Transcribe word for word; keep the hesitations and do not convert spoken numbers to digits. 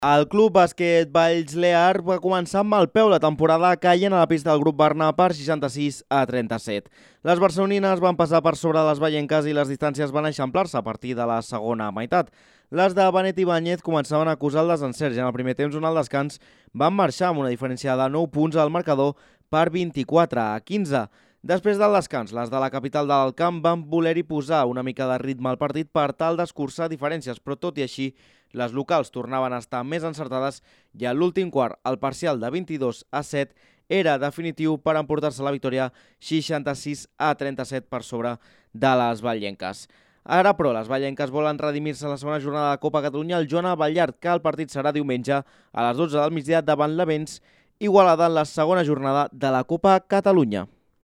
El Club Bàsquet Valls Lear va començar amb mal peu la temporada caient a la pista del grup Barna per seixanta-sis a trenta-set. Les barcelonines van passar per sobre les vallenques i les distàncies van eixamplar-se a partir de la segona meitat. Les de Benet Ibáñez començaven a acusar el desencert i en el primer temps, on al descans, van marxar amb una diferència de nou punts al marcador per vint-i-quatre a quinze. Després del descans, les de la capital del camp van voler-hi posar una mica de ritme al partit per tal d'escurçar diferències, però tot i així, les locals tornaven a estar més encertades i a l'últim quart, el parcial de vint-i-dos a set era definitiu per emportar-se la victòria seixanta-sis a trenta-set per sobre de les vallenques. Ara, però, les vallenques volen redimir-se a la segona jornada de Copa Catalunya al Joan Ballart, que el partit serà diumenge a les dotze del migdia davant l'Avens Igualada en la segona jornada de la Copa Catalunya.